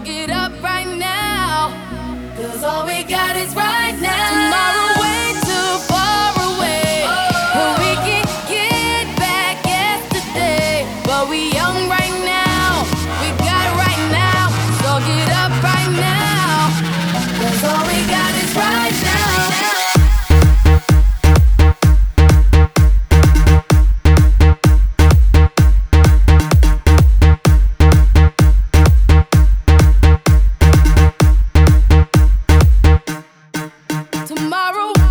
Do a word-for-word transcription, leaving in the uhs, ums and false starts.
get up right now, 'cause all we got is right now. Tomorrow way too far away, but we can get back yesterday. But we young right now, we got it right now. So get up right now, 'cause all we got is right now. Tomorrow